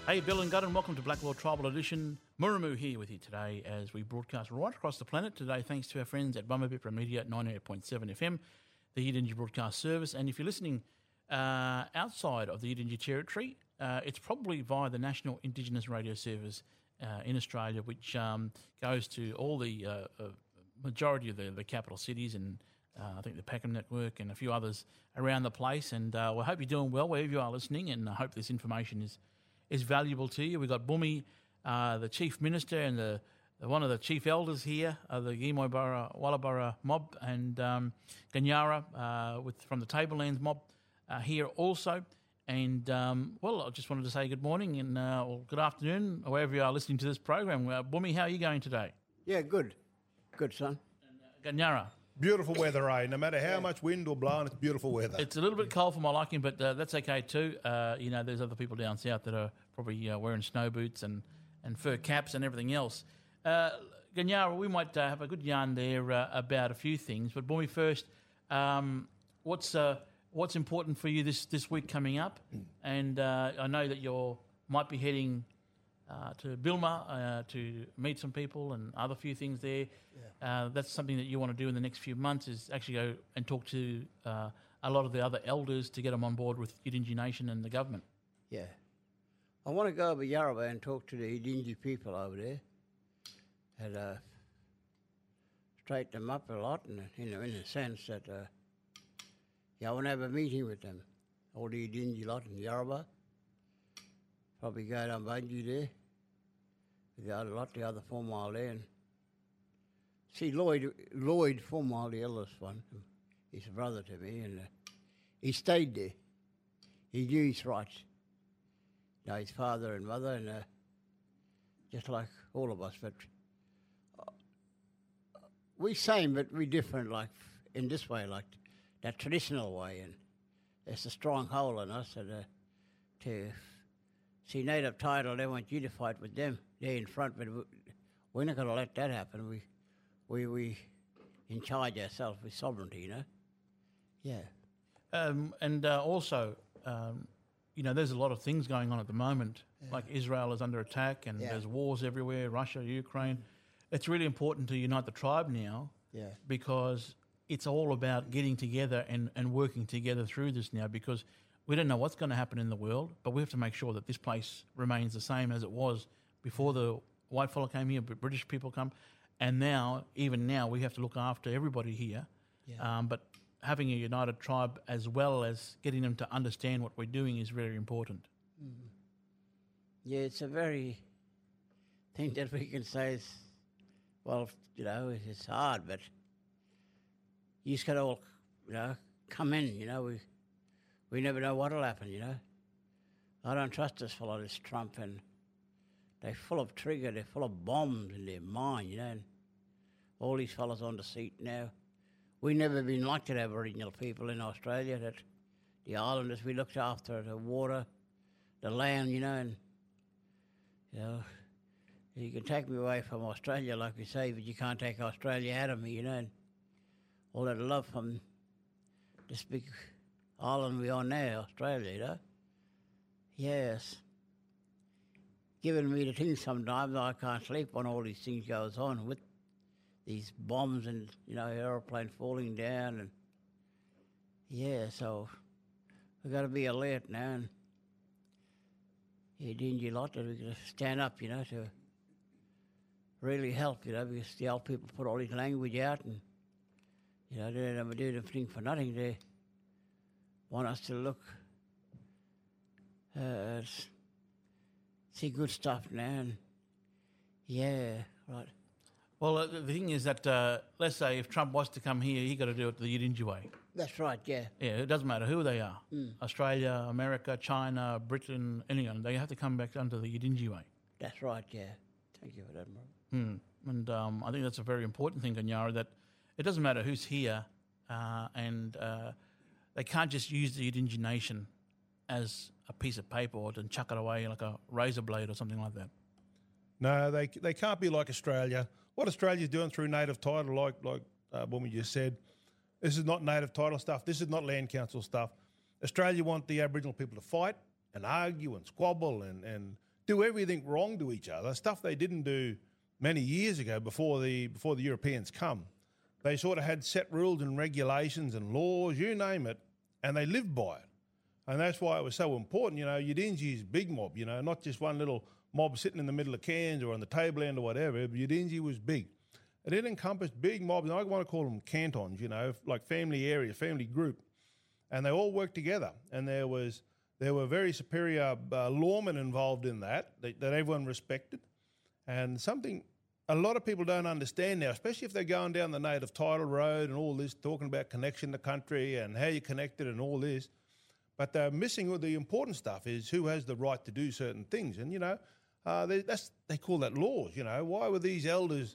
Hey, Bill and Gunn, welcome to Blacklaw Tribal Edition. Muramu here with you today as we broadcast right across the planet today, thanks to our friends at Bumbabipra Media at 98.7 FM, the Yidinji Broadcast Service. And if you're listening outside of the Yidinji territory, it's probably via the National Indigenous Radio Service in Australia, which goes to all the majority of the capital cities and I think the Packham Network and a few others around the place. And we hope you're doing well wherever you are listening, and I hope this information is valuable to you. We've got Bumi, the Chief Minister, and one of the Chief Elders here, the Gimoybara Wallabara mob, and Ganyara from the Tablelands mob here also. And, I just wanted to say good morning and good afternoon, wherever you are listening to this program. Bumi, how are you going today? Yeah, good. Good, son. And, Ganyara? Beautiful weather, eh? No matter how much wind or blowing, it's beautiful weather. It's a little bit cold for my liking, but that's okay too. There's other people down south that are probably wearing snow boots and fur caps and everything else. Ganyara, we might have a good yarn there about a few things. But Bumi, first, what's important for you this week coming up? And I know that you might be heading to Bilma to meet some people and other few things there. Yeah. That's something that you want to do in the next few months, is actually go and talk to a lot of the other elders to get them on board with Yidinji Nation and the government. Yeah. I want to go over Yarrabah and talk to the Yidinji people over there and straighten them up a lot, and in the sense that I want to have a meeting with them, all the Yidinji lot in Yarrabah. Probably go down Bungie there, with the other lot, the other 4 mile there, and see Lloyd 4 mile, the eldest one. He's a brother to me, and he stayed there. He knew his rights. His father and mother, and just like all of us, but we same, but we different, like in this way, like that traditional way, and it's a strong hole in us, and to see native title, they want you to fight with them. They're in front, but we're not going to let that happen. We in charge ourselves with sovereignty, Yeah. Also, there's a lot of things going on at the moment. Yeah. Like Israel is under attack, and there's wars everywhere, Russia, Ukraine. It's really important to unite the tribe now, because it's all about getting together and working together through this now, because we don't know what's going to happen in the world, but we have to make sure that this place remains the same as it was before the white fella came here, British people come, and even now, we have to look after everybody here. Yeah. But having a united tribe as well as getting them to understand what we're doing is very important. Mm-hmm. Yeah, it's a very thing that we can say is, it's hard, but you just got to all, come in, we never know what will happen, I don't trust this fellow, this Trump, and they're full of trigger, they're full of bombs in their mind, and all these fellows on the seat now. We've never been like that, Aboriginal people in Australia, that the islanders, we looked after the water, the land, and, you can take me away from Australia, like we say, but you can't take Australia out of me, and all that love from this big island we're on now, Australia, Yes. Giving me the things sometimes, I can't sleep when all these things goes on with these bombs and, aeroplane falling down and, so we've got to be alert now, and Yidinji lot that we've got to stand up, to really help, because the old people put all this language out and, they don't ever do anything for nothing. They want us to look, see good stuff now, and right. Well, the thing is that, let's say if Trump was to come here, he got to do it the Yidinji way. That's right, yeah. Yeah, it doesn't matter who they are. Australia, America, China, Britain, anyone. They have to come back under the Yidinji way. That's right, yeah. Thank you for that, bro. And I think that's a very important thing, Ganyara, that it doesn't matter who's here, and they can't just use the Yidinji Nation as a piece of paper or to chuck it away like a razor blade or something like that. No, they can't be like Australia. What Australia's doing through native title, like Bumi just said, this is not native title stuff. This is not land council stuff. Australia want the Aboriginal people to fight and argue and squabble and do everything wrong to each other, stuff they didn't do many years ago before the Europeans come. They sort of had set rules and regulations and laws, you name it, and they lived by it. And that's why it was so important, Udinji's big mob, not just one little mob sitting in the middle of Cairns or on the tableland or whatever. Udinji was big. And it encompassed big mobs, and I want to call them cantons, like family area, family group. And they all worked together. And there were very superior lawmen involved in that everyone respected. And something a lot of people don't understand now, especially if they're going down the native title road and all this, talking about connection to country and how you're connected and all this. But they're missing all the important stuff is who has the right to do certain things. And, they call that laws, Why were these elders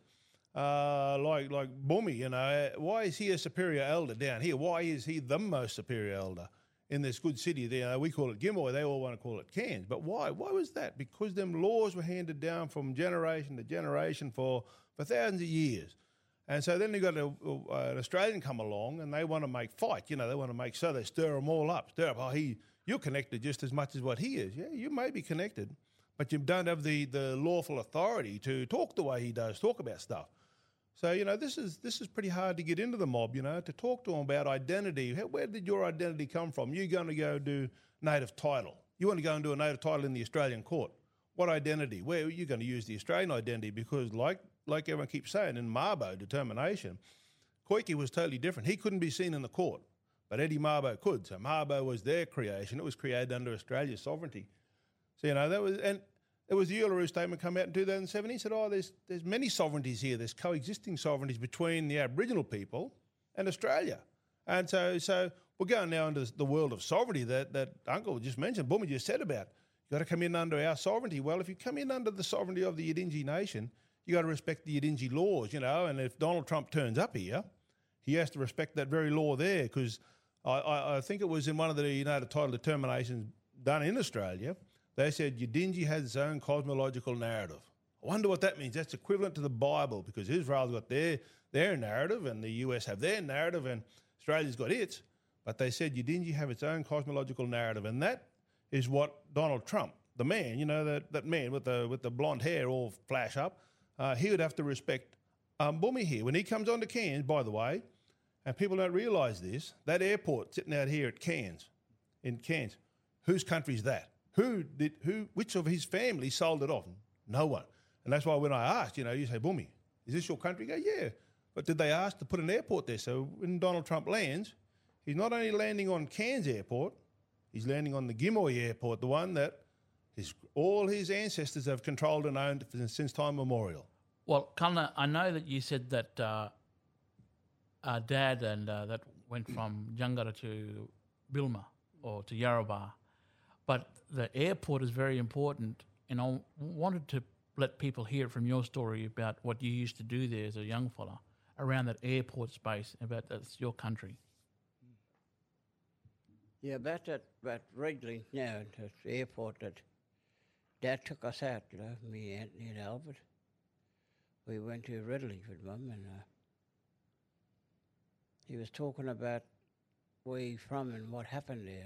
like Bumi, why is he a superior elder down here? Why is he the most superior elder in this good city there? We call it Gimoy, they all want to call it Cairns. But why? Why was that? Because them laws were handed down from generation to generation for thousands of years. And so then you got an Australian come along and they want to make fight, they want to make so they stir them all up. You're connected just as much as what he is. Yeah, you may be connected, but you don't have the lawful authority to talk the way he does, talk about stuff. So, this is pretty hard to get into the mob, to talk to them about identity. Where did your identity come from? You're going to go do native title. You want to go and do a native title in the Australian court. What identity? Where are you going to use the Australian identity? Because like everyone keeps saying, in Mabo determination, Koiki was totally different. He couldn't be seen in the court, but Eddie Mabo could. So Mabo was their creation. It was created under Australia's sovereignty. So, that was... And there was the Uluru Statement come out in 2007. He said, there's many sovereignties here. There's coexisting sovereignties between the Aboriginal people and Australia. And so we're going now into the world of sovereignty that Uncle just mentioned, Bumi just said about. You've got to come in under our sovereignty. Well, if you come in under the sovereignty of the Yidinji nation, you got to respect the Yidinji laws, and if Donald Trump turns up here, he has to respect that very law there because I think it was in one of the title determinations done in Australia. They said Yidinji has its own cosmological narrative. I wonder what that means. That's equivalent to the Bible because Israel's got their narrative and the US have their narrative and Australia's got its. But they said Yidinji have its own cosmological narrative. And that is what Donald Trump, the man, that man with the blonde hair all flash up, he would have to respect Bumi here. When he comes onto Cairns, by the way, and people don't realise this, that airport sitting out here at Cairns, in Cairns, whose country's that? Which of his family sold it off? No one. And that's why when I asked, you say, Bumi, is this your country? You go, yeah. But did they ask to put an airport there? So when Donald Trump lands, he's not only landing on Cairns Airport, he's landing on the Gimoy Airport, the one that all his ancestors have controlled and owned since time immemorial. Well, Cullen, I know that you said that our dad and that went from Jangara to Bilma or to Yarrabah. But the airport is very important, and I wanted to let people hear from your story about what you used to do there as a young fella around that airport space, about that's your country. Yeah, about that Wrigley, at the airport that Dad took us out, me, Anthony and Albert. We went to Ridley with Mum and he was talking about where he's from and what happened there.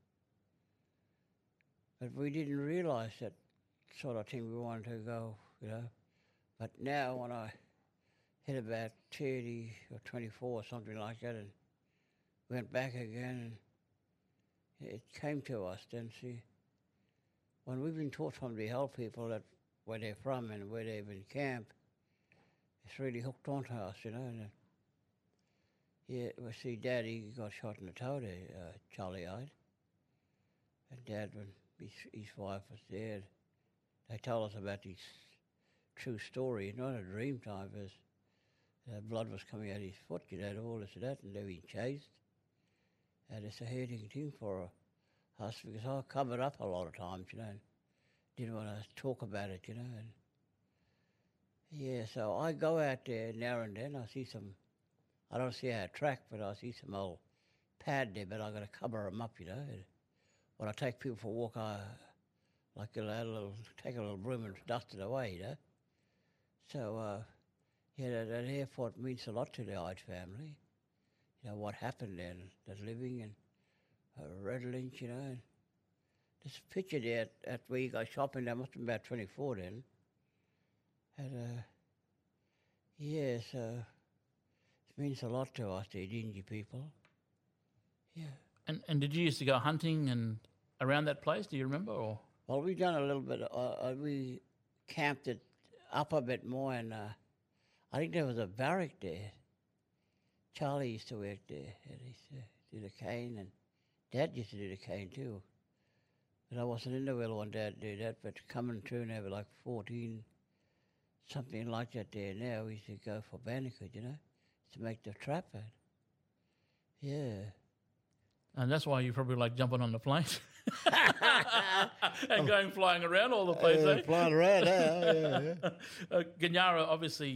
But we didn't realise that sort of thing we wanted to go, But now when I hit about 30 or 24 or something like that and went back again, and it came to us then, see. When we've been taught from the Hell people that where they're from and where they've been camped, it's really hooked onto us, And, see, Dad, he got shot in the toe there, Charlie-eyed. And Dad, when his wife was there, they told us about this true story, not a dream time, because blood was coming out of his foot, all this and that, and they were chased. And it's a hurting thing for us because I covered up a lot of times, didn't want to talk about it, And so I go out there now and then, I see some, I don't see our track, but I see some old pad there, but I got to cover them up, When I take people for a walk, I take a little broom and dust it away, So, that airport means a lot to the Hyde family. What happened there, that living and Red Lynch, This picture there at where you go shopping, that must have been about 24 then. And, yeah, so it means a lot to us, the Dingy people. Yeah. And did you used to go hunting and around that place? Do you remember? Or Well, we done a little bit. We camped it up a bit more, and I think there was a barrack there. Charlie used to work there. And he used to do the cane, and Dad used to do the cane too. But I wasn't in the well when Dad did that. But coming through now, like 14, something like that there now, we used to go for bandicoot, you know, to make the trap out. Yeah. and that's why you probably like jumping on the plane and going flying around all the place. Eh? Flying around, yeah. Ganyara, obviously,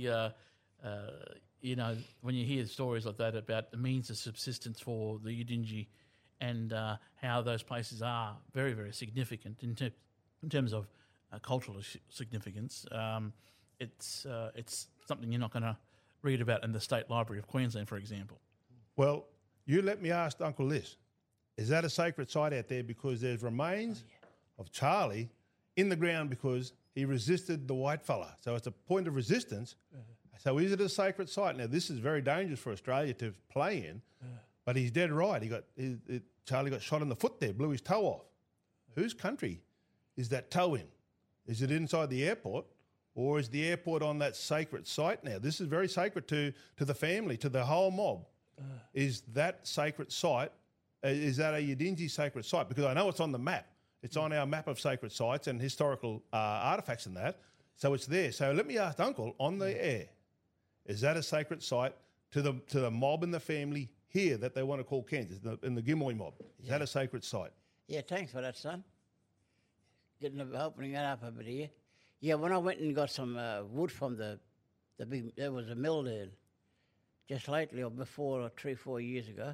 you know, when you hear stories like that about the means of subsistence for the Yidinji and how those places are very, very significant in terms of cultural significance, it's something you're not going to read about in the State Library of Queensland, for example. Well, you let me ask Uncle this. Is that a sacred site out there because there's remains of Charlie in the ground because he resisted the white fella? So it's a point of resistance. So is it a sacred site? Now, this is very dangerous for Australia to play in, but he's dead right. Charlie got shot in the foot there, blew his toe off. Whose country is that toe in? Is it inside the airport, or is the airport on that sacred site now? This is very sacred to the family, to the whole mob. Is that sacred site, is that a Yidinji sacred site? Because I know it's on the map. It's on our map of sacred sites and historical artefacts and that. So it's there. So let me ask Uncle on the air, is that a sacred site to the mob and the family here that they want to call Kansas, in the Gimoy mob? Is that a sacred site? Yeah, thanks for that, son. Opening that up a bit here. Yeah, when I went and got some wood from the big, there was a mill there just lately or before, or 3-4 years ago,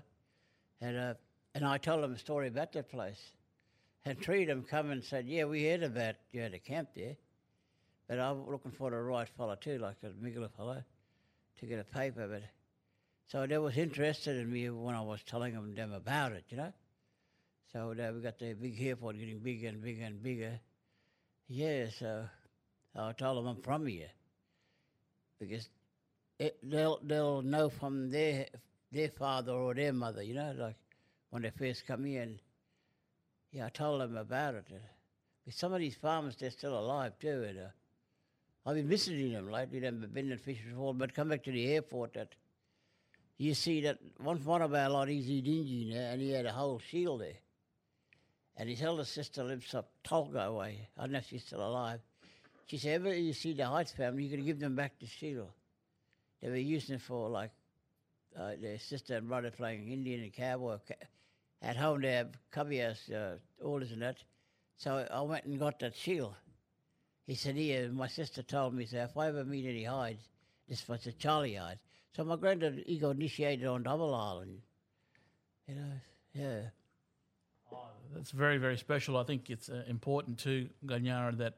and I told them a story about that place. And three of them come and said, yeah, we heard about you had a camp there, but I'm looking for the right fellow too, like a Migler fellow, to get a paper. But so they was interested in me when I was telling them about it, you know. So we got the big airport getting bigger and bigger and bigger. Yeah, so I told them I'm from here because they'll know from their father or their mother, you know, like when they first come here. And yeah, I told them about it. But some of these farmers, they're still alive too. And I've been visiting them lately. They've been in fish before, but come back to the airport. That you see that one of our lot, he's Yidinji now, and he had a whole shield there. And his elder sister lives up Tolga way. I don't know if she's still alive. She said, ever you see the Heights family, you're going to give them back the shield. They were using it for, like, their sister and brother playing Indian and cowboy. At home they have cubbyhouse, orders and that. So I went and got that shield. He said, here, my sister told me, if I ever meet any hides, this was a Charlie hide. So my granddad, he got initiated on Double Island. You know, yeah. Oh, that's very, very special. I think it's important too, Ganyara, that,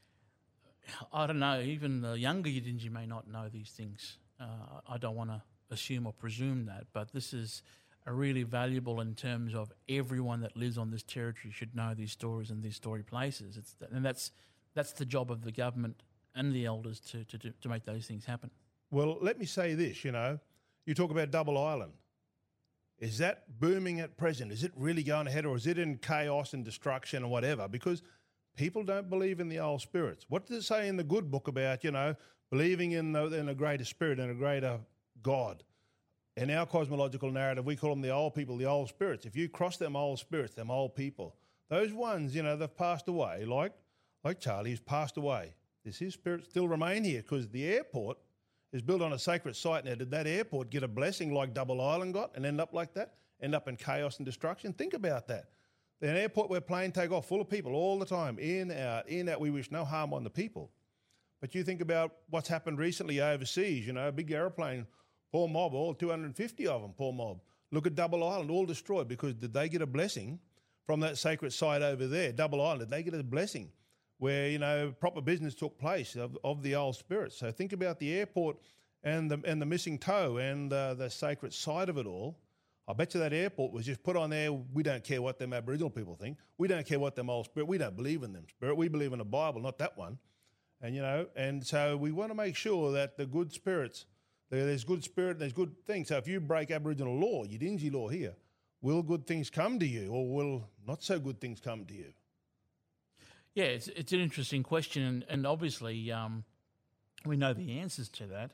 I don't know, even the younger Yidinji may not know these things. I don't want to assume or presume that, but this is a really valuable in terms of everyone that lives on this territory should know these stories and these story places. And that's the job of the government and the elders to make those things happen. Well, let me say this, you know, you talk about Double Island. Is that booming at present? Is it really going ahead, or is it in chaos and destruction and whatever? Because people don't believe in the old spirits. What does it say in the good book about, you know, believing in a greater spirit and a greater God? In our cosmological narrative, we call them the old people, the old spirits. If you cross them old spirits, them old people, those ones, you know, they've passed away, like Charlie, who's passed away. Does his spirit still remain here? Because the airport is built on a sacred site. Now, did that airport get a blessing like Double Island got and end up like that? End up in chaos and destruction? Think about that. An airport where planes take off full of people all the time, in, out. We wish no harm on the people. But you think about what's happened recently overseas, you know, a big aeroplane, poor mob, all 250 of them, poor mob. Look at Double Island, all destroyed, because did they get a blessing from that sacred site over there, Double Island? Did they get a blessing where, you know, proper business took place of the old spirits? So think about the airport and the missing toe and the sacred site of it all. I bet you that airport was just put on there. We don't care what them Aboriginal people think. We don't care what them old spirit. We don't believe in them spirit. We believe in the Bible, not that one. And, and so we want to make sure that the good spirits, there's good spirit and there's good things. So if you break Aboriginal law, Yidinji law here, will good things come to you or will not so good things come to you? Yeah, it's an interesting question, and obviously we know the answers to that.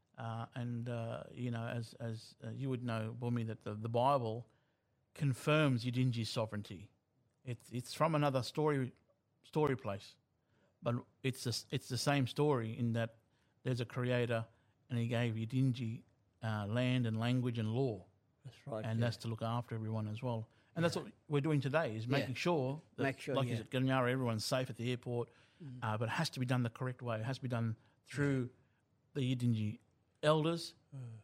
As you would know, Bumi, that the Bible confirms Yidinji's sovereignty. It's from another story place, but it's the same story in that there's a creator and he gave Yidinji land and language and law. That's right. And that's to look after everyone as well. And that's what we're doing today, is making sure that, like you said, Ganyara, everyone's safe at the airport, but it has to be done the correct way. It has to be done through the Yidinji elders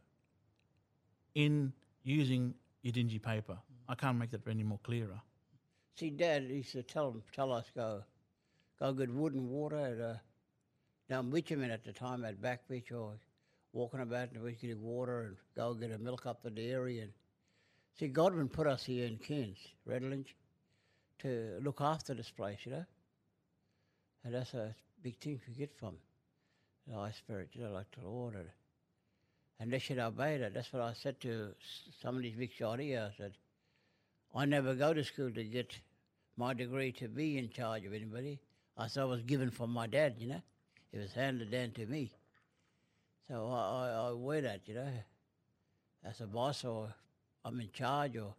in using Yidinji paper. I can't make that any more clearer. See, Dad used to tell us go get wood and water down Witcherman at the time at Backbeach, or walking about and we could get water and go get a milk up the dairy. And see, Godwin put us here in Cairns, Redlands, to look after this place, And that's a big thing to get from the High Spirit, like the Lord. And they should obey that. That's what I said to some of these big shot here. I said, I never go to school to get my degree to be in charge of anybody. I said I was given from my dad, It was handed down to me. So I wear that, as a boss, or I'm in charge, or,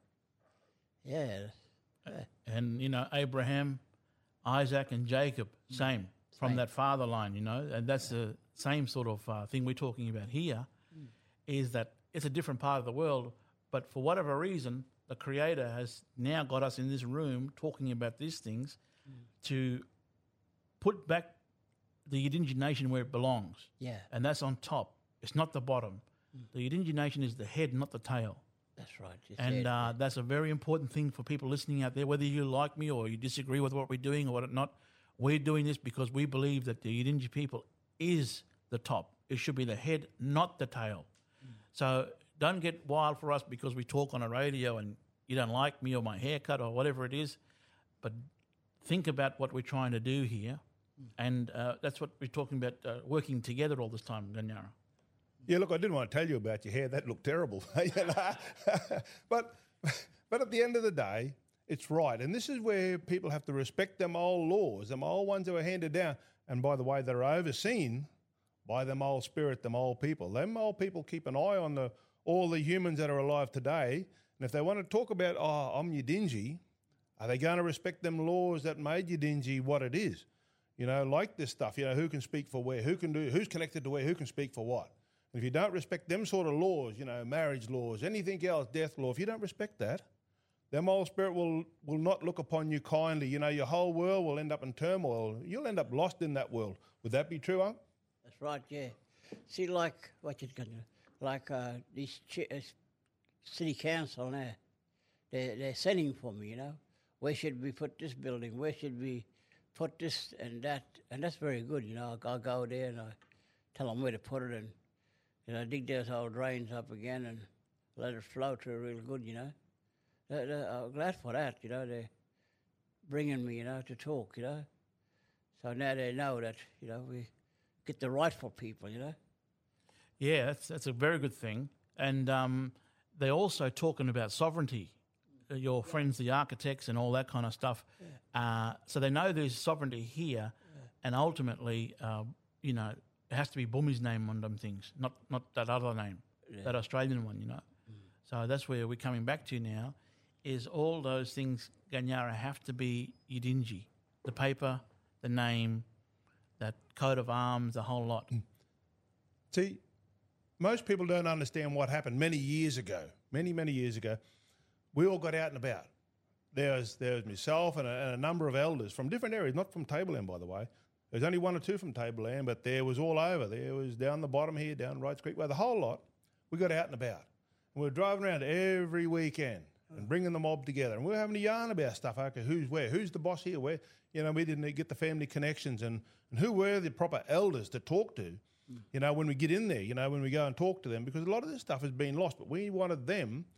And, Abraham, Isaac and Jacob, same, from that father line, and that's the same sort of thing we're talking about here, is that it's a different part of the world, but for whatever reason, the Creator has now got us in this room talking about these things to put back the Yidinji nation where it belongs. Yeah. And that's on top. It's not the bottom. The Yidinji nation is the head, not the tail. That's right. And that's a very important thing for people listening out there, whether you like me or you disagree with what we're doing or what not. We're doing this because we believe that the Yidinji people is the top. It should be the head, not the tail. So don't get wild for us because we talk on a radio and you don't like me or my haircut or whatever it is. But think about what we're trying to do here. And that's what we're talking about, working together all this time, Ganyara. Yeah, look, I didn't want to tell you about your hair. That looked terrible. But at the end of the day, it's right. And this is where people have to respect them old laws, them old ones that were handed down. And by the way, they're overseen by them old spirit, them old people. Them old people keep an eye on all the humans that are alive today. And if they want to talk about, I'm Yidinji, are they going to respect them laws that made Yidinji what it is? Like this stuff, who can speak for where, who's connected to where, who can speak for what. And if you don't respect them sort of laws, marriage laws, anything else, death law, if you don't respect that, them old spirit will not look upon you kindly. Your whole world will end up in turmoil. You'll end up lost in that world. Would that be true, Unc? That's right, yeah. See, like these city council now, they're sending for me, Where should we put this building? Where should we put this and that? And that's very good, I'll go there and I tell them where to put it and, dig those old drains up again and let it flow through real good, I'm glad for that, they're bringing me, to talk, So now they know that, we get the rightful people, Yeah, that's a very good thing. And they're also talking about sovereignty, your friends, the architects and all that kind of stuff. Yeah. So they know there's sovereignty here, and ultimately, it has to be Bumi's name on them things, not that other name, that Australian one, So that's where we're coming back to now, is all those things, Ganyara, have to be Yidinji. The paper, the name, that coat of arms, the whole lot. See, most people don't understand what happened many years ago. Many years ago, we all got out and about. There was myself and a number of elders from different areas, not from Tableland, by the way. There's only one or two from Tableland, but there was all over. There was down the bottom here, down Wrights Creek, the whole lot. We got out and about. And we were driving around every weekend and bringing the mob together. And we were having a yarn about stuff. Okay, who's where? Who's the boss here? Where? We didn't get the family connections and who were the proper elders to talk to, when we get in there, when we go and talk to them, because a lot of this stuff has been lost. But we wanted them, the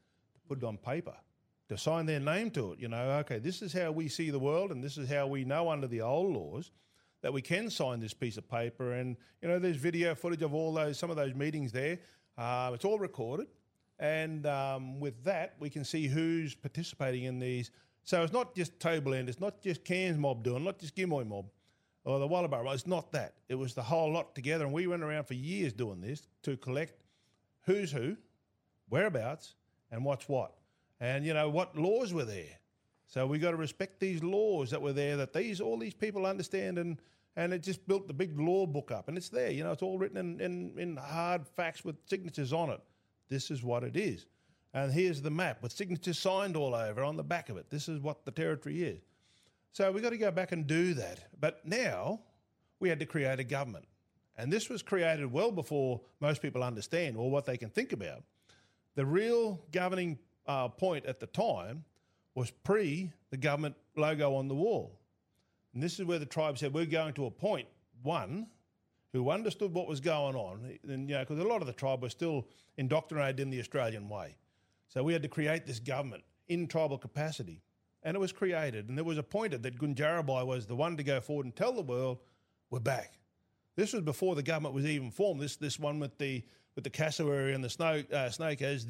put it on paper, to sign their name to it. You know, okay, this is how we see the world, and this is how we know under the old laws that we can sign this piece of paper. And, you know, there's video footage of some of those meetings there. It's all recorded. And with that, we can see who's participating in these. So it's not just Toberland, it's not just Cairns mob doing, not just Gimoy mob or the Wallabarra mob. It's not that. It was the whole lot together. And we went around for years doing this to collect who's who, whereabouts, and what's what. And, you know, what laws were there. So we got to respect these laws that were there, that all these people understand, and it just built the big law book up. And it's there, you know, it's all written in hard facts with signatures on it. This is what it is. And here's the map with signatures signed all over on the back of it. This is what the territory is. So we've got to go back and do that. But now we had to create a government. And this was created well before most people understand or what they can think about. The real governing point at the time was pre the government logo on the wall. And this is where the tribe said, we're going to appoint one who understood what was going on. And, you know, because a lot of the tribe was still indoctrinated in the Australian way. So we had to create this government in tribal capacity. And it was created, and it was appointed that Gunjarabai was the one to go forward and tell the world, we're back. This was before the government was even formed. This one with the cassowary and the snake as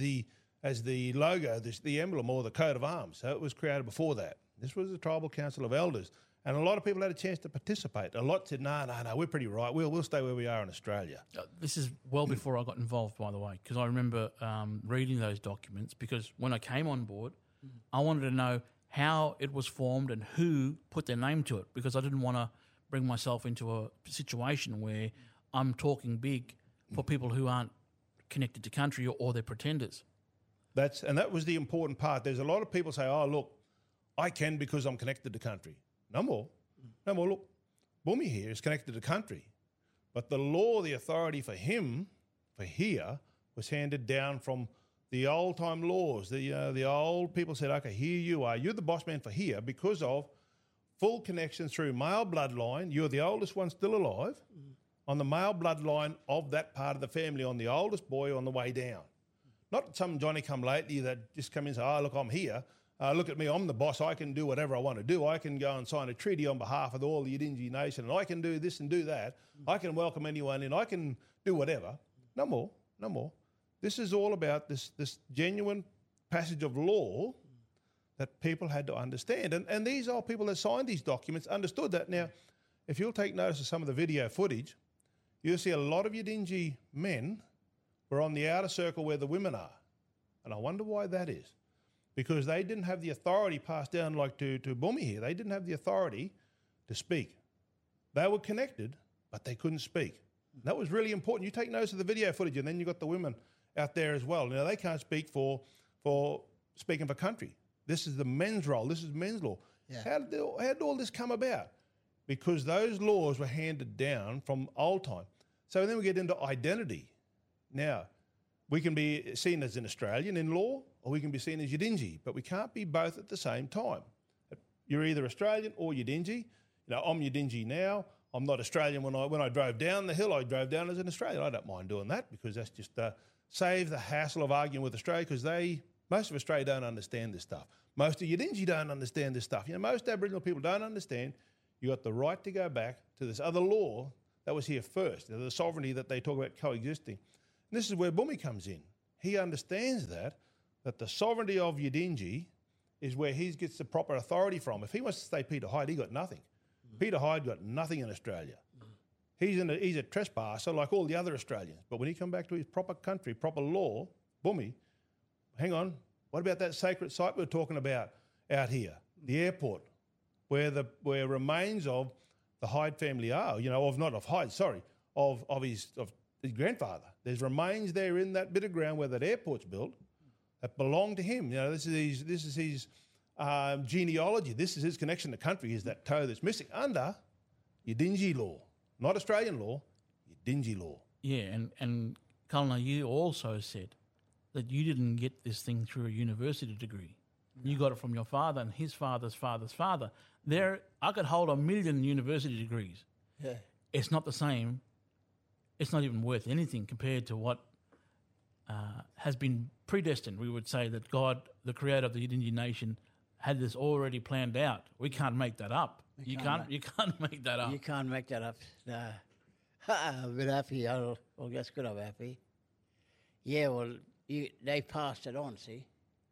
the logo, the emblem or the coat of arms. So it was created before that. This was the Tribal Council of Elders. And a lot of people had a chance to participate. A lot said, no, we're pretty right. We'll stay where we are in Australia. This is well before I got involved, by the way, because I remember reading those documents, because when I came on board, I wanted to know how it was formed and who put their name to it, because I didn't want to bring myself into a situation where I'm talking big for people who aren't connected to country or they're pretenders. That was the important part. There's a lot of people say, oh, look, I can because I'm connected to country. No more. Look, Bumi here is connected to country. But the law, the authority for him, for here, was handed down from the old-time laws. The old people said, okay, here you are. You're the boss man for here because of full connection through male bloodline. You're the oldest one still alive on the male bloodline of that part of the family, on the oldest boy on the way down. Not some Johnny-come-lately that just come in and say, oh, look, I'm here. Look at me, I'm the boss. I can do whatever I want to do. I can go and sign a treaty on behalf of all the Yidinji nation, and I can do this and do that. I can welcome anyone in. I can do whatever. No more. This is all about this genuine passage of law that people had to understand. And these are people that signed these documents, understood that. Now, if you'll take notice of some of the video footage, you'll see a lot of Yidinji men were on the outer circle where the women are. And I wonder why that is. Because they didn't have the authority passed down like to Bumi here. They didn't have the authority to speak. They were connected, but they couldn't speak. And that was really important. You take notice of the video footage, and then you've got the women out there as well. Now, they can't speak for speaking for country. This is the men's role. This is men's law. Yeah. How did all this come about? Because those laws were handed down from old time. So then we get into identity. Now, we can be seen as an Australian in law, or we can be seen as Yidinji, but we can't be both at the same time. You're either Australian or Yidinji. You know, I'm Yidinji now. I'm not Australian. When I drove down the hill, I drove down as an Australian. I don't mind doing that because that's just save the hassle of arguing with Australia, because most of Australia don't understand this stuff. Most of Yidinji don't understand this stuff. You know, most Aboriginal people don't understand. You got the right to go back to this other law that was here first, the sovereignty that they talk about coexisting. And this is where Bumi comes in. He understands that the sovereignty of Yidinji is where he gets the proper authority from. If he wants to stay Peter Hyde, he got nothing. Peter Hyde got nothing in Australia. He's a trespasser like all the other Australians. But when he come back to his proper country, proper law, Bumi, hang on, what about that sacred site we were talking about out here, the airport, where remains of the Hyde family are, of his grandfather. There's remains there in that bit of ground where that airport's built that belong to him. You know, this is his genealogy. This is his connection to country, is that toe that's missing under Yidinji law, not Australian law, Yidinji law. Yeah, and Kalina, you also said that you didn't get this thing through a university degree. No. You got it from your father and his father's father's father. I could hold 1 million university degrees. Yeah. It's not the same. It's not even worth anything compared to what has been predestined. We would say that God, the creator of the Yidinji nation, had this already planned out. We can't make that up. You can't make that up. You can't make that up. No. I'm a bit happy. Well, that's good. I'm happy. Yeah, well, they passed it on, see.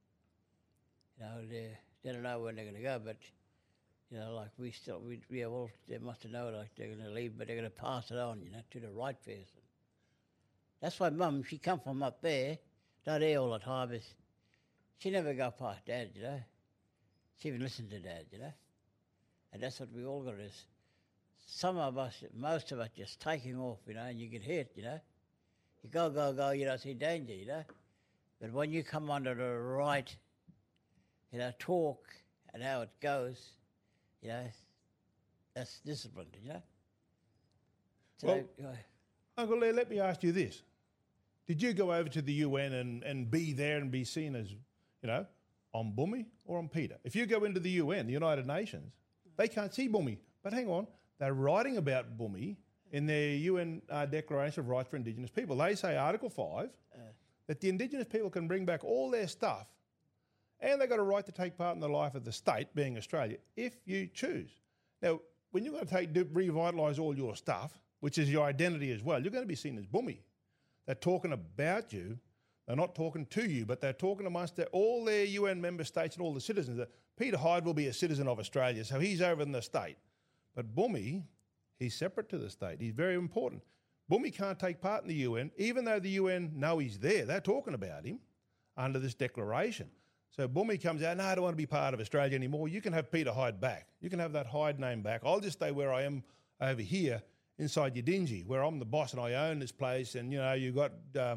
You know, they don't know when they're going to go, but, you know, like they must have known, like, they're going to leave, but they're going to pass it on, you know, to the right person. That's why Mum, she come from up there, not there all the time, she never go past Dad, you know. She even listened to Dad, you know. And that's what we all got is. Some of us, most of us just taking off, you know, and you get hurt, you know. You go, you don't see danger, you know. But when you come under the right, you know, talk and how it goes, you know, that's disciplined, you know. So, Well, Uncle Lee, let me ask you this. Did you go over to the UN and be there and be seen as, you know, on Bumi or on Peter? If you go into the UN, the United Nations, they can't see Bumi. But hang on, they're writing about Bumi in their UN Declaration of Rights for Indigenous People. They say, Article 5, that the Indigenous people can bring back all their stuff and they've got a right to take part in the life of the state, being Australia, if you choose. Now, when you're going to revitalise all your stuff, which is your identity as well, you're going to be seen as Bumi. They're talking about you. They're not talking to you, but they're talking amongst all their UN member states and all the citizens. That Peter Hyde will be a citizen of Australia, so he's over in the state. But Bumi, he's separate to the state. He's very important. Bumi can't take part in the UN, even though the UN know he's there. They're talking about him under this declaration. So Bumi comes out, no, I don't want to be part of Australia anymore. You can have Peter Hyde back. You can have that Hyde name back. I'll just stay where I am over here inside Yidinji, where I'm the boss and I own this place. And, you know, you've got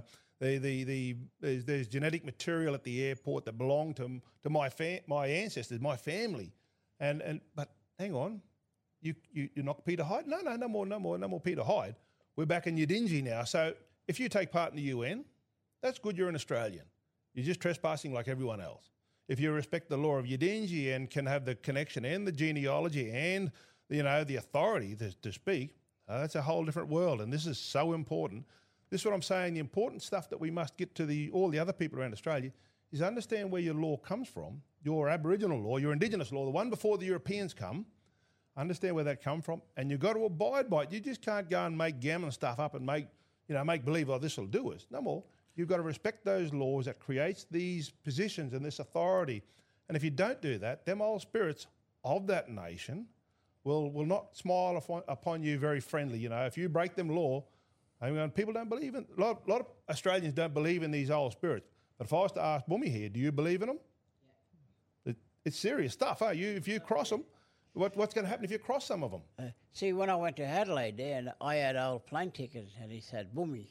there's genetic material at the airport that belonged to my ancestors, my family. But hang on, you knock Peter Hyde? No more Peter Hyde. We're back in Yidinji now. So if you take part in the UN, that's good, you're an Australian. You're just trespassing like everyone else. If you respect the law of Yidinji and can have the connection and the genealogy and, you know, the authority to speak, that's a whole different world. And this is so important. This is what I'm saying. The important stuff that we must get to all the other people around Australia is understand where your law comes from, your Aboriginal law, your Indigenous law, the one before the Europeans come. Understand where that come from, and you've got to abide by it. You just can't go and make gammon stuff up and make believe, oh, this will do us. No more. You've got to respect those laws that creates these positions and this authority. And if you don't do that, them old spirits of that nation will not smile upon you very friendly. You know, if you break them law, I mean, people don't believe in, a lot of Australians don't believe in these old spirits. But if I was to ask Bumi here, do you believe in them? Yeah. It's serious stuff, huh? If you cross them, what's going to happen if you cross some of them? See, when I went to Adelaide there, and I had old plane tickets, and he said, Bumi.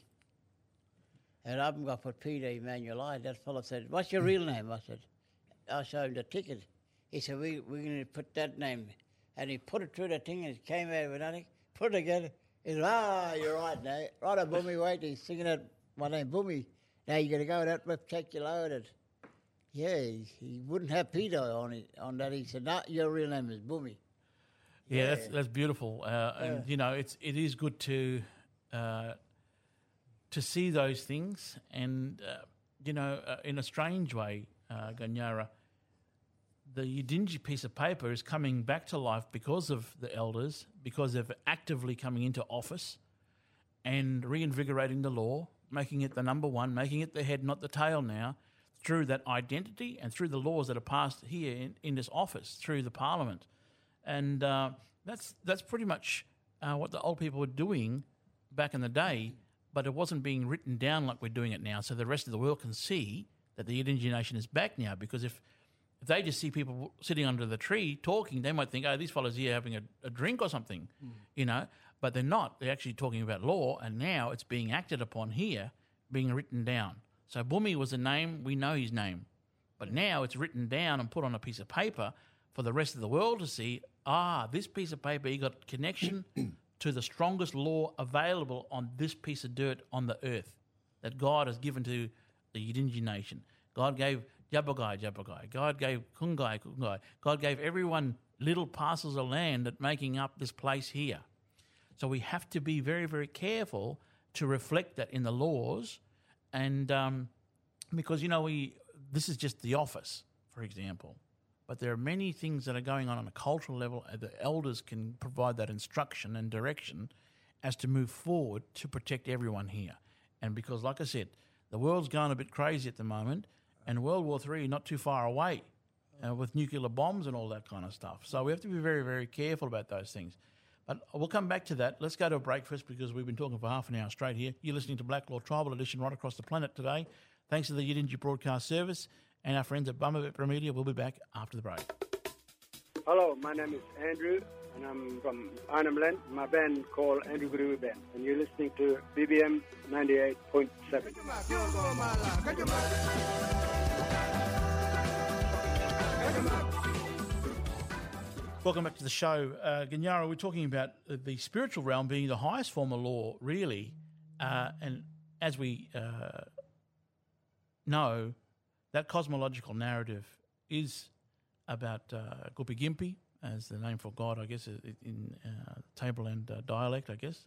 And I haven't got put Peter Emmanuel I. That fellow said, what's your real name? I showed him the ticket. He said, we're going to put that name. And he put it through the thing, and it came out with nothing. Put it again. He said, you're right now. Right on, Bumi, wait. He's singing out my name, Bumi. Now you're going to go that way, check your load. And yeah, he wouldn't have Peter on that. He said, no, your real name is Bumi. Yeah, that's beautiful. And, you know, it is good to see those things. And, you know, in a strange way, Ganyara, the Yidinji piece of paper is coming back to life because of the elders, because they're actively coming into office and reinvigorating the law, making it the number one, making it the head, not the tail now, through that identity and through the laws that are passed here in this office, through the parliament. And that's pretty much what the old people were doing back in the day, but it wasn't being written down like we're doing it now, so the rest of the world can see that the Yidinji nation is back now. Because if they just see people sitting under the tree talking, they might think, oh, these fellows here having a drink or something, you know. But they're not. They're actually talking about law, and now it's being acted upon here, being written down. So Bumi was a name, we know his name. But now it's written down and put on a piece of paper for the rest of the world to see, this piece of paper, he got connection to the strongest law available on this piece of dirt on the earth that God has given to the Yidinji nation. God gave Jabagai. God gave Kungai. God gave everyone little parcels of land that making up this place here. So we have to be very, very careful to reflect that in the laws and because, this is just the office, for example, but there are many things that are going on a cultural level. The elders can provide that instruction and direction as to move forward to protect everyone here. And because, like I said, the world's going a bit crazy at the moment, and World War III not too far away with nuclear bombs and all that kind of stuff. So we have to be very, very careful about those things. But we'll come back to that. Let's go to a break first because we've been talking for half an hour straight here. You're listening to Black Law Tribal Edition right across the planet today. Thanks to the Yidinji Broadcast Service and our friends at Bummer Media. We'll be back after the break. Hello, my name is Andrew, and I'm from Arnhem Land. My band called Andrew Guru Band, and you're listening to BBM 98.7. Welcome back to the show. Ganyara, we're talking about the spiritual realm being the highest form of law, really. And as we know, that cosmological narrative is about Gupi Gimpi, as the name for God, I guess, in Tableland dialect, I guess.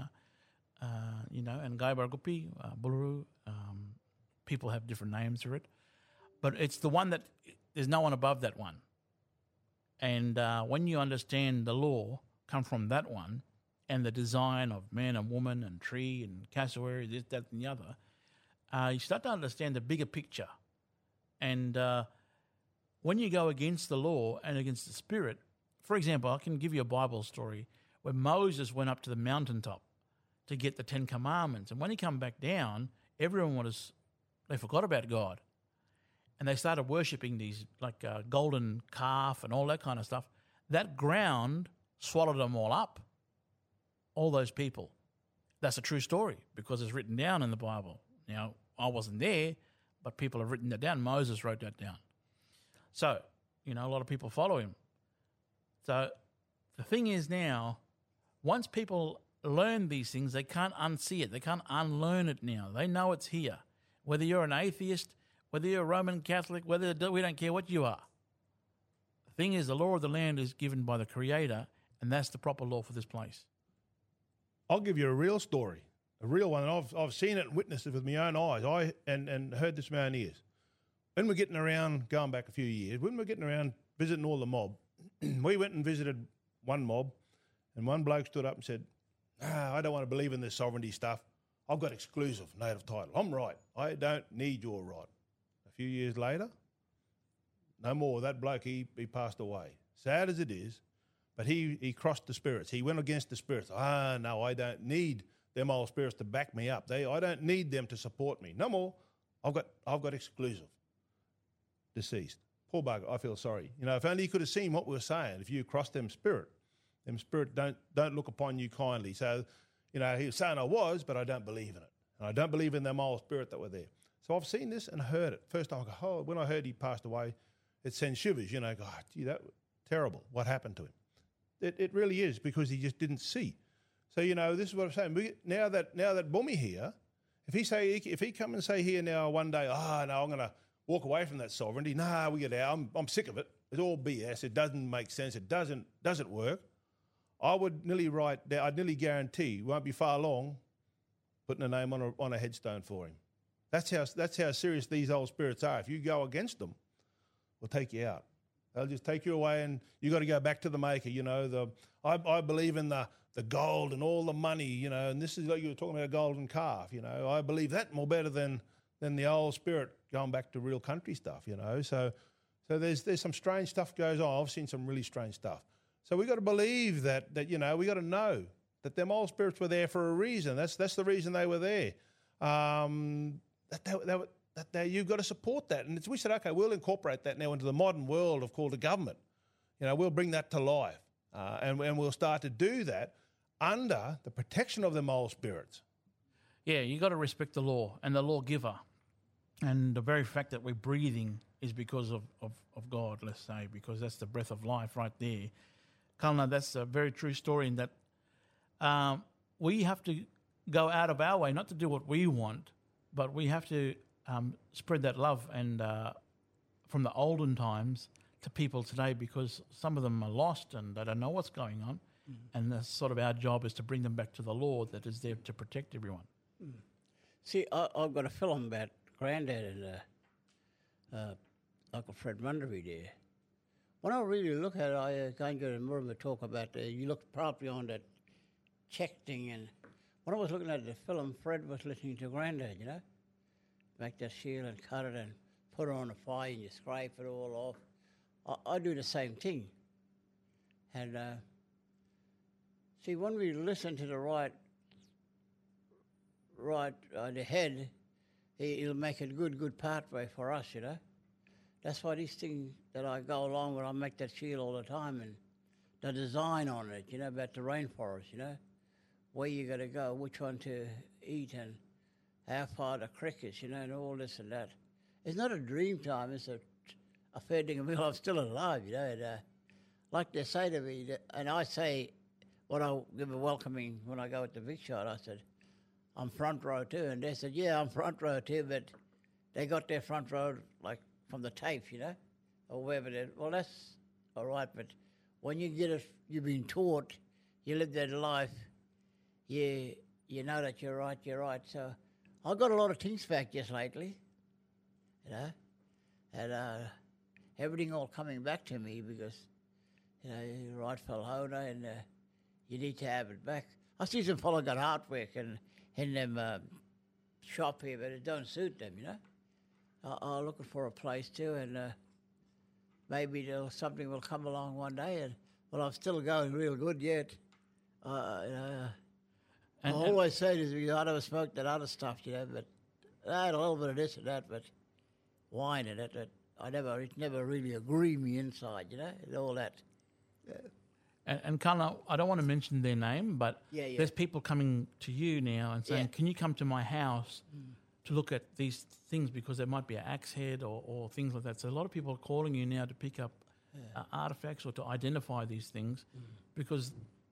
And Gaibar Gupi, Buluru. People have different names for it. But it's the one that there's no one above that one. And when you understand the law come from that one and the design of man and woman and tree and cassowary, this, that, and the other, you start to understand the bigger picture. And when you go against the law and against the spirit, for example, I can give you a Bible story where Moses went up to the mountaintop to get the 10 Commandments. And when he came back down, they forgot about God. And they started worshipping these like golden calf and all that kind of stuff. That ground swallowed them all up, all those people. That's a true story because it's written down in the Bible. Now, I wasn't there, but people have written that down. Moses wrote that down. So, a lot of people follow him. So the thing is now, once people learn these things, they can't unsee it. They can't unlearn it now. They know it's here. Whether you're an atheist, whether you're a Roman Catholic, we don't care what you are. The thing is, the law of the land is given by the Creator, and that's the proper law for this place. I'll give you a real story, a real one. And I've seen it and witnessed it with my own eyes. And heard this with my own ears. When we're getting around, going back a few years, when we're getting around visiting all the mob, we went and visited one mob, and one bloke stood up and said, I don't want to believe in this sovereignty stuff. I've got exclusive native title. I'm right. I don't need your right. A few years later, no more. That bloke, he passed away. Sad as it is, but he crossed the spirits. He went against the spirits. No, I don't need them old spirits to back me up. I don't need them to support me. No more. I've got exclusive. Deceased. Poor bugger, I feel sorry. If only you could have seen what we were saying. If you crossed them spirit don't look upon you kindly. So, he was saying I was, but I don't believe in it. And I don't believe in them old spirit that were there. So I've seen this and heard it. First time I go, when I heard he passed away, it sends shivers, God, gee, that terrible. What happened to him? It really is because he just didn't see. So, this is what I'm saying. Now that Bummy here, if he come and say here now one day, no, I'm going to walk away from that sovereignty. No, we get out. I'm sick of it. It's all BS. It doesn't make sense. It doesn't work. I would nearly I'd nearly guarantee it won't be far long putting a name on a headstone for him. That's how serious these old spirits are. If you go against them, they'll take you out. They'll just take you away, and you got to go back to the maker. I believe in the gold and all the money. And this is like you were talking about a golden calf. I believe that more better than the old spirit going back to real country stuff. So there's some strange stuff goes on. I've seen some really strange stuff. So we got to believe that we got to know that them old spirits were there for a reason. That's the reason they were there. You've got to support that. And we said, okay, we'll incorporate that now into the modern world of called the government. We'll bring that to life. And we'll start to do that under the protection of them old spirits. Yeah, you got to respect the law and the lawgiver. And the very fact that we're breathing is because of God, let's say, because that's the breath of life right there. Kalna, that's a very true story in that we have to go out of our way, not to do what we want, but we have to spread that love and from the olden times to people today, because some of them are lost and they don't know what's going on. And that's sort of our job, is to bring them back to the law that is there to protect everyone. See, I've got a film about Grandad and Uncle Fred Munderby there. When I really look at it, I can't go to Murray talk about you look properly on that check thing, and when I was looking at the film, Fred was listening to Grandad, you know? Make that shield and cut it and put it on the fire and you scrape it all off. I do the same thing. And see, when we listen to the right the head, it'll make a good pathway for us, you know? That's why these things that I go along with, I make that shield all the time, and the design on it, you know, about the rainforest, you know, where you got to go, which one to eat, and how far the creek is, you know, and all this and that. It's not a dream time, it's a fair thing. I mean, I'm still alive, you know, and like they say to me, and I say, when I give a welcoming, when I go at the big shot, I said, I'm front row too, and they said, yeah, I'm front row too, but they got their front row, like, from the tape, you know, or wherever they. Well, that's all right, but when you get it, you've been taught, you live that life, you know that you're right. So I got a lot of things back just lately, you know, and everything all coming back to me because, you know, you're a rightful owner and you need to have it back. I see some fellow got artwork in them shop here, but it don't suit them, you know. I'm looking for a place too, and maybe something will come along one day. And well, I'm still going real good yet. I always say this because I never smoked that other stuff, you know. But I had a little bit of this and that, but wine and it never really agreed me inside, you know, and all that. And Carla, I don't want to mention their name, but there's people coming to you now and saying, "Can you come to my house?" to look at these things because there might be an axe head or things like that. So a lot of people are calling you now to pick up artifacts or to identify these things because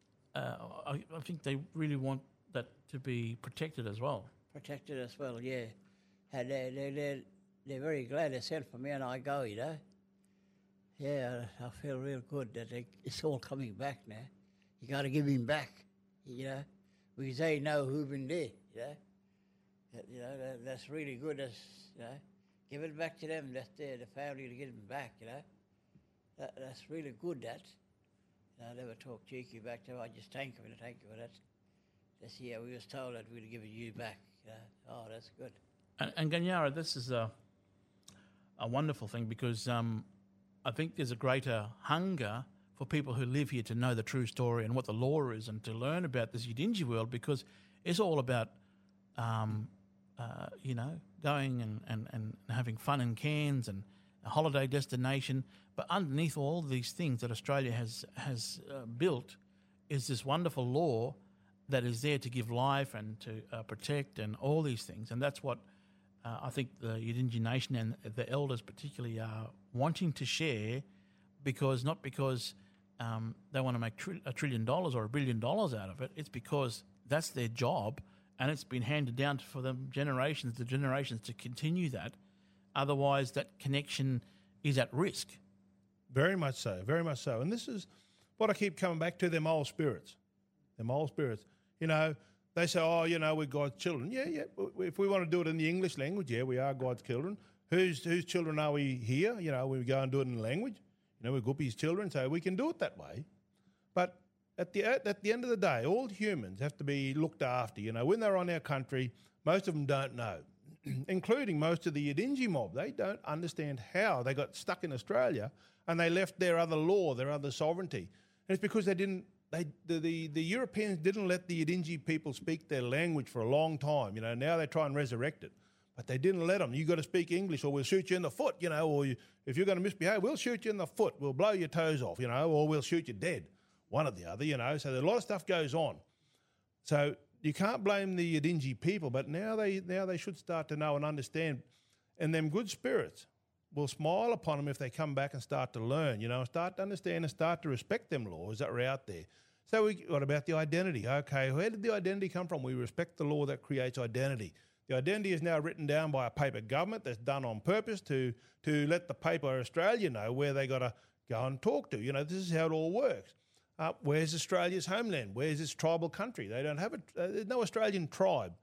I think they really want that to be protected as well. Protected as well, yeah. And they're very glad they sent for me and I go, you know. Yeah, I feel real good that it's all coming back now. You got to give him back, you know, because they know who's been there, you know. You know, that's really good. That's, you know, give it back to them. That's the family to get them back, you know. That's really good, that. You know, I never talk cheeky back to them. I just thank you for that. That's, yeah, we was told that we'd give it you back, you know. Oh, that's good. And Ganyara, this is a wonderful thing because I think there's a greater hunger for people who live here to know the true story and what the law is and to learn about this Yidinji world because it's all about you know, going and having fun in Cairns and a holiday destination. But underneath all these things that Australia has built is this wonderful law that is there to give life and to protect and all these things. And that's what I think the Yidinji Nation and the elders particularly are wanting to share not because they want to make $1 trillion or $1 billion out of it. It's because that's their job. And it's been handed down for them generations to continue that. Otherwise, that connection is at risk. Very much so, very much so. And this is what I keep coming back to, them old spirits. You know, they say, oh, you know, we're God's children. Yeah. If we want to do it in the English language, yeah, we are God's children. Whose children are we here? You know, we go and do it in the language. You know, we're Guppy's children, so we can do it that way. But at the end of the day, all humans have to be looked after. You know, when they're on our country, most of them don't know, including most of the Yidinji mob. They don't understand how they got stuck in Australia and they left their other law, their other sovereignty. And it's because the Europeans didn't let the Yidinji people speak their language for a long time. You know, now they try and resurrect it. But they didn't let them. You got to speak English or we'll shoot you in the foot, you know, or if you're going to misbehave, we'll shoot you in the foot. We'll blow your toes off, you know, or we'll shoot you dead. One or the other, you know, so a lot of stuff goes on. So you can't blame the Yidinji people, but now they should start to know and understand, and them good spirits will smile upon them if they come back and start to learn, you know, and start to understand and start to respect them laws that are out there. So what about the identity? Okay, where did the identity come from? We respect the law that creates identity. The identity is now written down by a paper government that's done on purpose to let the paper Australia know where they got to go and talk to. You know, this is how it all works. Where's Australia's homeland? Where's its tribal country? They don't have there's no Australian tribe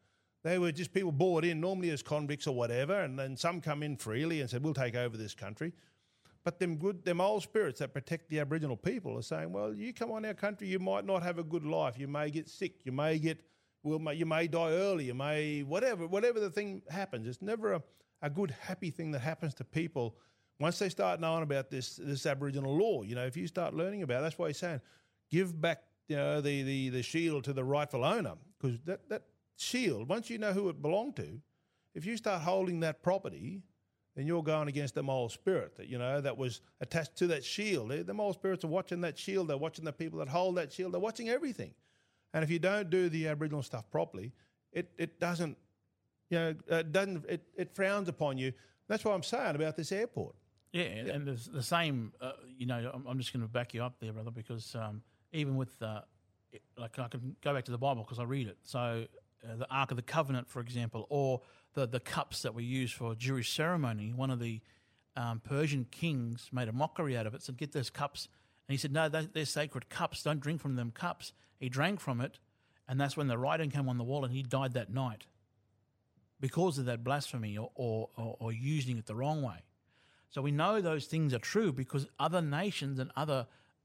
They were just people brought in, normally as convicts or whatever, and then some come in freely and said, we'll take over this country. But them old spirits that protect the Aboriginal people are saying, well, you come on our country, you might not have a good life. You may get sick. You may die early. You may, whatever the thing happens. It's never a good, happy thing that happens to people once they start knowing about this Aboriginal law. You know, if you start learning about it, that's why he's saying, give back, you know, the shield to the rightful owner, because that shield, once you know who it belonged to, if you start holding that property, then you're going against the old spirit that, you know, that was attached to that shield. The old spirits are watching that shield. They're watching the people that hold that shield. They're watching everything. And if you don't do the Aboriginal stuff properly, it doesn't, you know, it frowns upon you. That's what I'm saying about this airport. Yeah, and there's the same, you know, I'm just going to back you up there, brother, because even with, like I can go back to the Bible because I read it. So the Ark of the Covenant, for example, or the cups that we use for Jewish ceremony, one of the Persian kings made a mockery out of it, said, get those cups. And he said, no, they're sacred cups. Don't drink from them cups. He drank from it, and that's when the writing came on the wall, and he died that night because of that blasphemy or using it the wrong way. So we know those things are true because other nations and other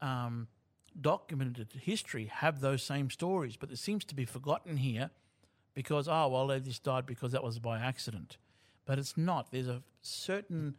documented history have those same stories, but it seems to be forgotten here because, oh, well, they just died because that was by accident. But it's not. There's a certain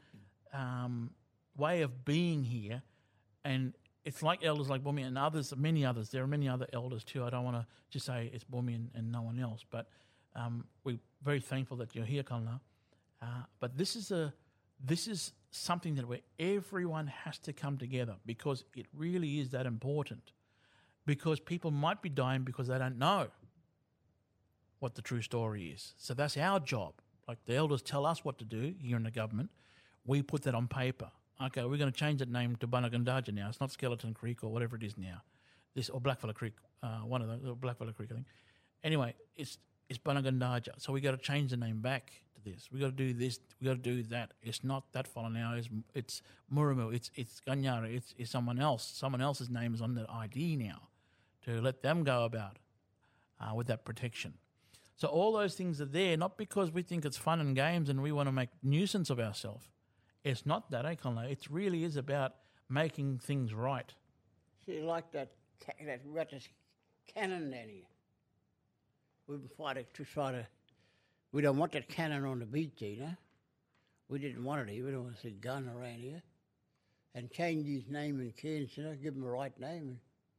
way of being here, and it's like elders like Bumi and others, many others. There are many other elders too. I don't want to just say it's Bumi and no one else, but we're very thankful that you're here, Kalna. But this is something that where everyone has to come together because it really is that important. Because people might be dying because they don't know what the true story is. So that's our job. Like the elders tell us what to do here in the government. We put that on paper. Okay, we're going to change that name to Bunagandaja now. It's not Skeleton Creek or whatever it is now. Or Blackfella Creek, one of those, Blackfella Creek, I think. Anyway, it's Bunagandaja. So we got to change the name back to this. We got to do this. We got to do that. It's not that fella now. It's Muramu. It's Ganyara. It's someone else. Someone else's name is on the ID now to let them go about with that protection. So all those things are there, not because we think it's fun and games and we want to make nuisance of ourselves. It's not that, eh, Conley? It really is about making things right. See, like that we got this cannon down here. We've been fighting to try to. We don't want that cannon on the beach, you know. We didn't want it here. We don't want to see a gun around here. And change his name in Cairns, you know, give him a right name.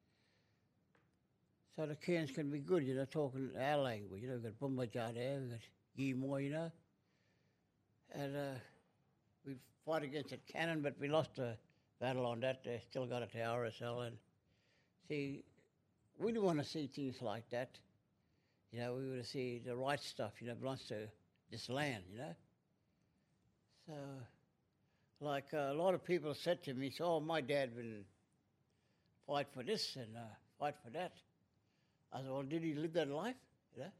So the Cairns can be good, you know, talking our language. You know, we've got Bumbajar there, we've got Gimor, you know. And we fought against that cannon, but we lost a battle on that. They still got it to RSL. And see, we don't want to see things like that. You know, we want to see the right stuff, you know, belongs to this land, you know. So, like a lot of people said to me, so, oh, my dad will fight for this and fight for that. I said, well, did he live that life, you know,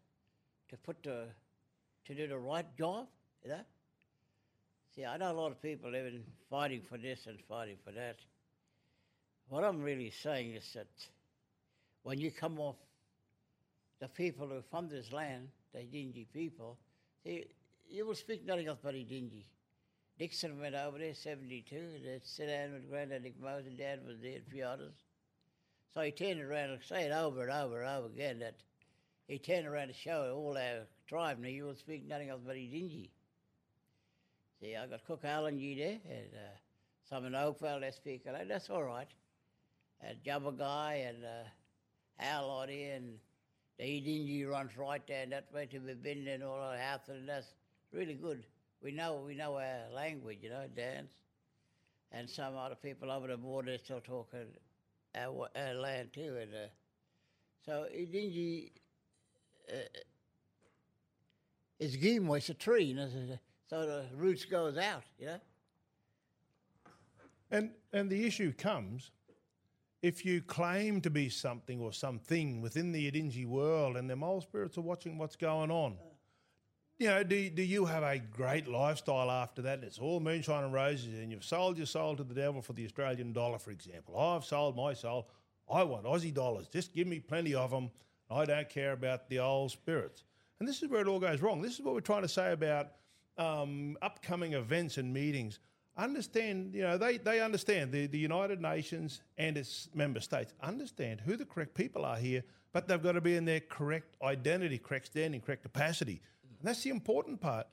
to do the right job, you know? See, I know a lot of people have been fighting for this and fighting for that. What I'm really saying is that when you come off the people who are from this land, the Dingy people, see, you will speak nothing else but Dingy. Dixon went over there, 72, and sat down with Granddad Nick Mose, and Dad was there, and a few others. So he turned around and say it over and over and over again, that he turned around to show all our tribe, now you will speak nothing else but Dingy. See, I got Cook Allengy there, and some in Oakville, they speak, and that's all right. And Jabba Guy and Hal here, and the Dingy runs right down that way to Bibin and all our house, and that's really good. We know our language, you know, dance. And some other people over the border still talking our land too. And so Dingy is Gimwa, it's a tree, you know, so the roots goes out, you know. And the issue comes, if you claim to be something or something within the Yidinji world and the mole spirits are watching what's going on, you know, do you have a great lifestyle after that? It's all moonshine and roses and you've sold your soul to the devil for the Australian dollar, for example. I've sold my soul. I want Aussie dollars. Just give me plenty of them. I don't care about the old spirits. And this is where it all goes wrong. This is what we're trying to say about upcoming events and meetings. Understand, they understand, the United Nations and its member states understand who the correct people are here, but they've got to be in their correct identity, correct standing, correct capacity. And that's the important part.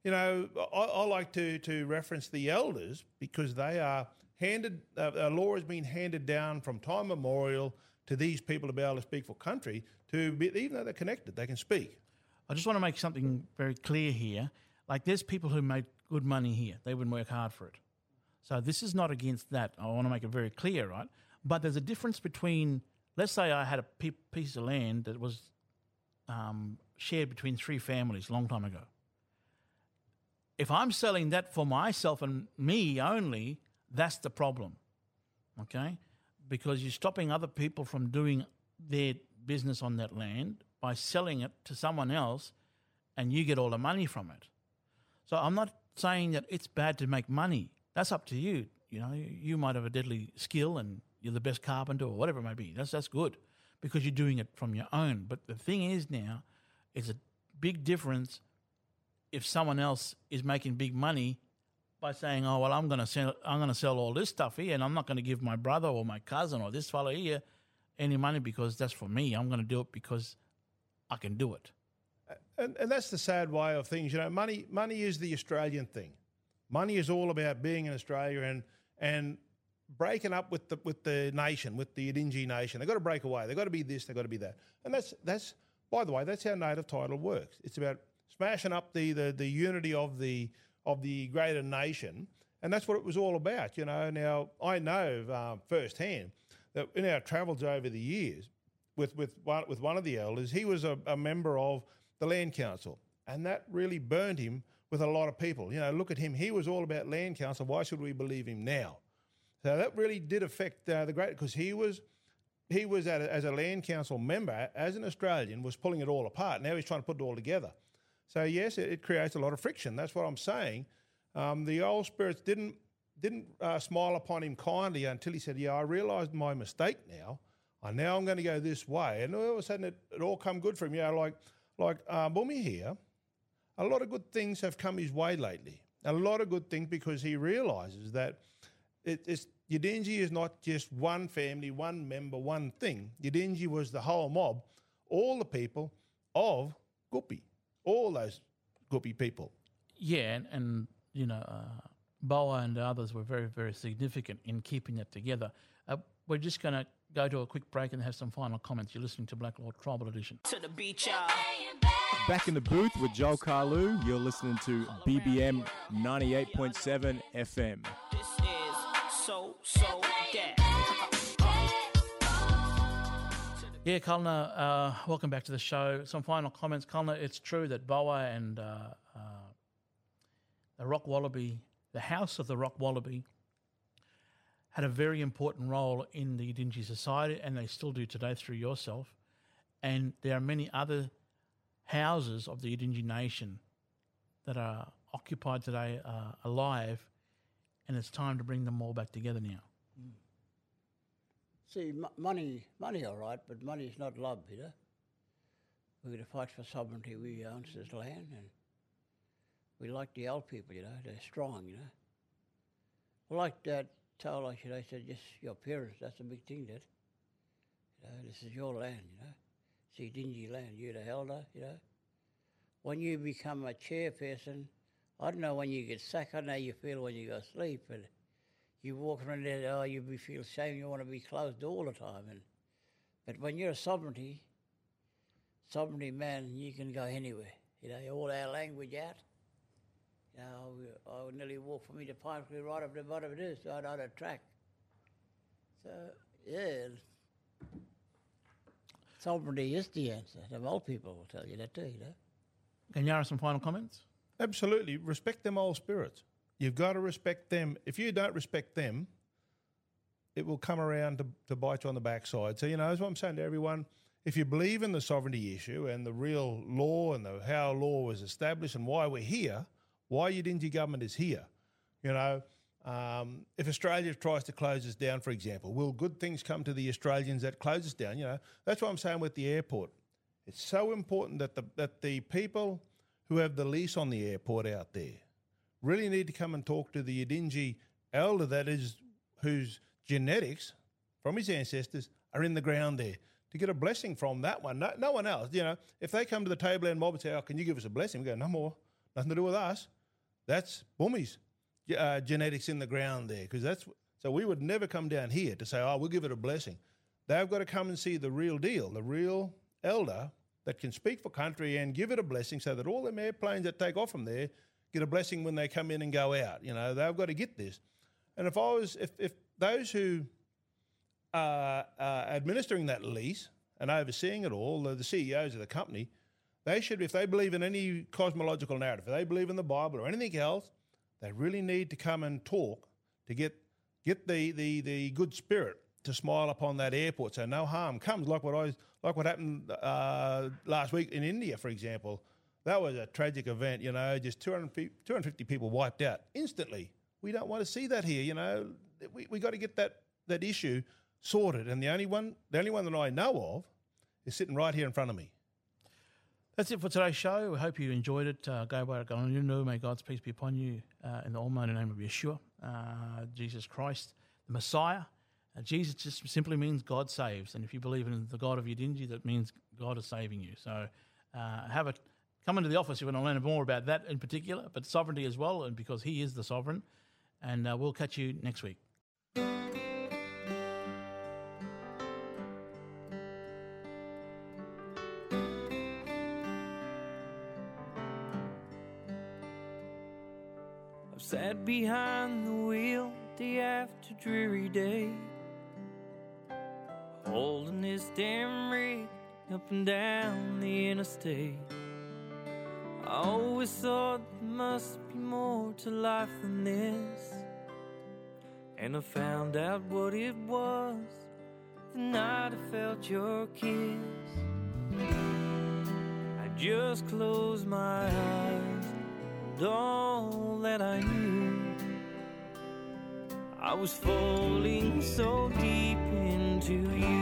I like to reference the elders because they are handed, a law has been handed down from time immemorial to these people to be able to speak for country, even though they're connected, they can speak. I just want to make something very clear here. Like, there's people who made good money here. They wouldn't work hard for it. So this is not against that. I want to make it very clear, right? But there's a difference between, let's say I had a piece of land that was shared between 3 families a long time ago. If I'm selling that for myself and me only, that's the problem, okay? Because you're stopping other people from doing their business on that land by selling it to someone else, and you get all the money from it. So I'm not saying that it's bad to make money. That's up to you. You might have a deadly skill and you're the best carpenter or whatever it may be. That's good because you're doing it from your own. But the thing is now, it's a big difference if someone else is making big money by saying, "Oh well, I'm going to sell all this stuff here, and I'm not going to give my brother or my cousin or this fellow here any money because that's for me. I'm going to do it because I can do it." And that's the sad way of things. Money is the Australian thing. Money is all about being in Australia and breaking up with the nation, with the Yidinji nation. They've got to break away. They've got to be this. They've got to be that. And that's by the way, that's how native title works. It's about smashing up the unity of the greater nation, and that's what it was all about. Now I know firsthand that in our travels over the years with one of the elders, he was a member of the Land Council, and that really burned him with a lot of people. Look at him. He was all about Land Council. Why should we believe him now? So that really did affect the great, because he was as a Land Council member, as an Australian, was pulling it all apart. Now he's trying to put it all together. So yes, it creates a lot of friction. That's what I'm saying. The old spirits didn't smile upon him kindly until he said, "Yeah, I realised my mistake now. Now I'm going to go this way." And all of a sudden, it all come good for him. Like Bumi here, a lot of good things have come his way lately. A lot of good things, because he realises that Yidinji is not just one family, one member, one thing. Yidinji was the whole mob, all the people of Gupi, all those Gupi people. Yeah, and Boa and others were very, very significant in keeping that together. We're just going to go to a quick break and have some final comments. You're listening to Black Law Tribal Edition. To the beach, y'all. Back in the booth with Joel Carlu. You're listening to BBM 98.7 FM. This is so that. Yeah, Culner, welcome back to the show. Some final comments. Culner, it's true that Boa and the Rock Wallaby, the House of the Rock Wallaby, had a very important role in the Yidinji society, and they still do today through yourself. And there are many other houses of the Yidinji nation that are occupied today, alive, and it's time to bring them all back together now. See, money all right, but money's not love, We're going to fight for sovereignty. We own this land, and we like the old people, they're strong, We like that told I said, just your parents, that's a big thing, that. This is your land, It's Yidinji land, you're the elder, When you become a chairperson, I don't know when you get sacked, I know you feel when you go to sleep, but you walk around there, you feel shame, you want to be closed all the time. But when you're a sovereignty man, you can go anywhere, all our language out. I would nearly walk from me to Pine Creek right up to the bottom of this, so I'd on a track. So, yeah, sovereignty is the answer. The old people will tell you that too, Ganyara, some final comments? Absolutely. Respect them old spirits. You've got to respect them. If you don't respect them, it will come around to bite you on the backside. So, that's what I'm saying to everyone. If you believe in the sovereignty issue and the real law and how law was established and why we're here, why Yidinji government is here, if Australia tries to close us down, for example, will good things come to the Australians that close us down? That's what I'm saying with the airport. It's so important that the people who have the lease on the airport out there really need to come and talk to the Yidinji elder whose genetics from his ancestors are in the ground there, to get a blessing from that one. No one else. You know, if they come to the Tableland mob and say, "Oh, can you give us a blessing?" We go, "No more. Nothing to do with us. That's Bumi's genetics in the ground there." So we would never come down here to say, "Oh, we'll give it a blessing." They've got to come and see the real deal, the real elder that can speak for country and give it a blessing, so that all them airplanes that take off from there get a blessing when they come in and go out. You know, they've got to get this. And if those who are administering that lease and overseeing it all, the CEOs of the company, they should, if they believe in any cosmological narrative, if they believe in the Bible or anything else, they really need to come and talk to get the good spirit to smile upon that airport, so no harm comes. Like what happened last week in India, for example. That was a tragic event. You know, just 250 people wiped out instantly. We don't want to see that here. You know, we got to get that issue sorted. And the only one that I know of is sitting right here in front of me. That's it for today's show. We hope you enjoyed it. Go by Galanu. May God's peace be upon you in the almighty name of Yeshua, Jesus Christ, the Messiah. Jesus just simply means God saves. And if you believe in the God of Yidinji, that means God is saving you. So come into the office if you want to learn more about that in particular, but sovereignty as well, and because he is the sovereign. And we'll catch you next week. I've sat behind the wheel day after dreary day, holding this damn rig up and down the interstate. I always thought there must be more to life than this, and I found out what it was the night I felt your kiss. I just closed my eyes, and all that I knew, I was falling so deep into you.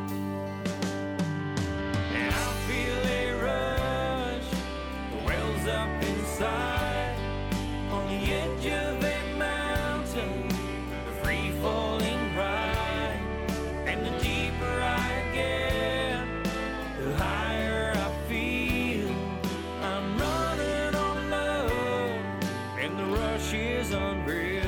And I feel a rush, the wells up inside, on the edge of a mountain, the free falling ride. And the deeper I get, the higher I feel. I'm running on love, and the rush is unreal.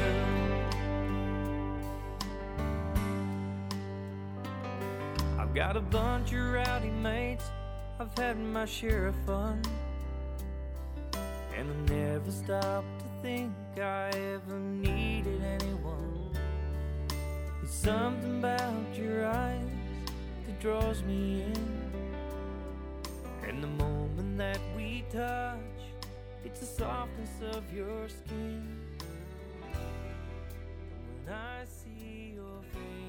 I've got a bunch of rowdy mates, I've had my share of fun, and I never stopped to think I ever needed anyone. It's something about your eyes that draws me in, and the moment that we touch, it's the softness of your skin. And when I see your face,